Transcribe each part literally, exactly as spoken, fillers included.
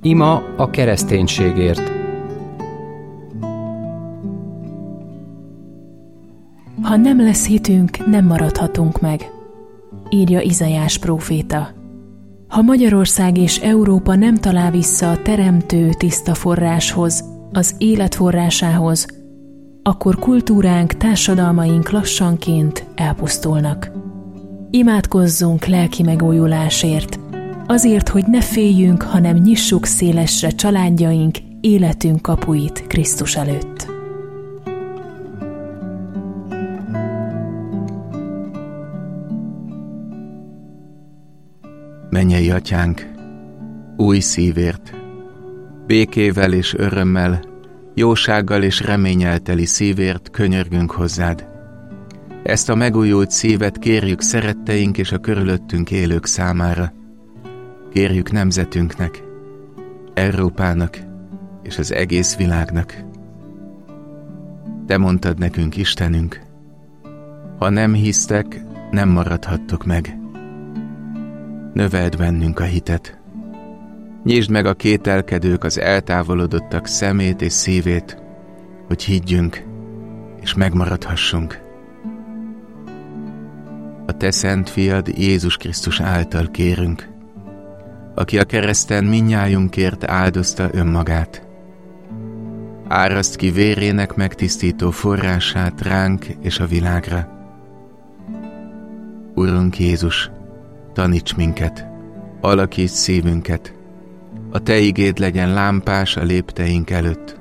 Ima a kereszténységért. Ha nem lesz hitünk, nem maradhatunk meg, írja Izaiás próféta. Ha Magyarország és Európa nem talál vissza a teremtő tiszta forráshoz, az élet forrásához, akkor kultúránk, társadalmaink lassanként elpusztulnak. Imádkozzunk lelki megújulásért, azért, hogy ne féljünk, hanem nyissuk szélesre családjaink, életünk kapuit Krisztus előtt. Mennyei Atyánk, új szívért, békével és örömmel, jósággal és reménnyel teli szívért könyörgünk hozzád. Ezt a megújult szívet kérjük szeretteink és a körülöttünk élők számára. Kérjük nemzetünknek, Európának és az egész világnak. Te mondtad nekünk, Istenünk, ha nem hisztek, nem maradhattok meg. Növeld bennünk a hitet. Nyisd meg a kételkedők, az eltávolodottak szemét és szívét, hogy higgyünk és megmaradhassunk. A te szent fiad Jézus Krisztus által kérünk, aki a kereszten mindnyájunkért áldozta önmagát. Áraszt ki vérének megtisztító forrását ránk és a világra. Urunk Jézus, taníts minket, alakíts szívünket, a te igéd legyen lámpás a lépteink előtt.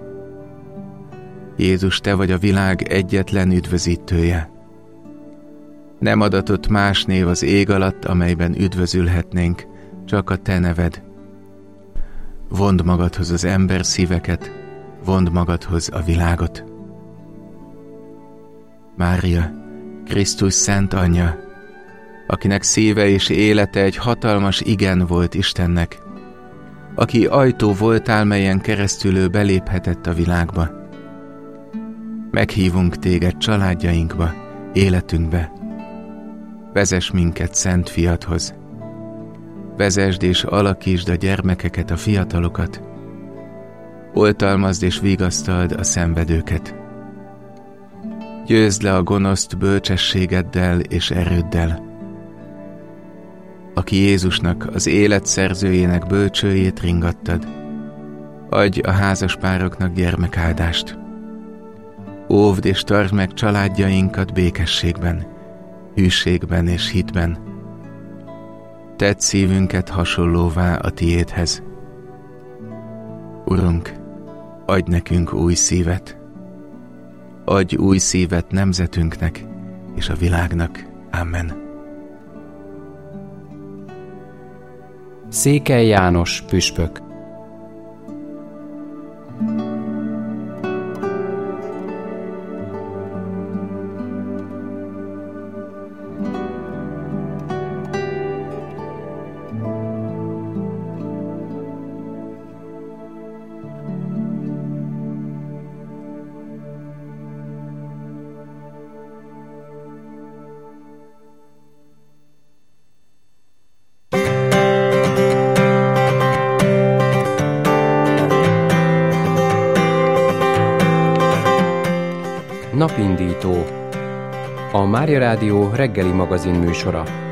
Jézus, te vagy a világ egyetlen üdvözítője. Nem adatott más név az ég alatt, amelyben üdvözülhetnénk, csak a te neved. Vondd magadhoz az ember szíveket, vondd magadhoz a világot. Mária, Krisztus szent anyja, akinek szíve és élete egy hatalmas igen volt Istennek, aki ajtó voltál, melyen keresztül ő beléphetett a világba. Meghívunk téged családjainkba, életünkbe. Vezess minket szent fiadhoz. Vezesd és alakítsd a gyermekeket, a fiatalokat. Oltalmazd és vigasztald a szenvedőket. Győzd le a gonoszt bölcsességeddel és erőddel. Aki Jézusnak, az élet szerzőjének bölcsőjét ringattad, adj a házaspároknak gyermekáldást. Óvd és tartsd meg családjainkat békességben, hűségben és hitben. Tedd szívünket hasonlóvá a tiédhez. Urunk, adj nekünk új szívet. Adj új szívet nemzetünknek és a világnak. Amen. Székely János püspök. Napindító. A Mária Rádió reggeli magazin műsora.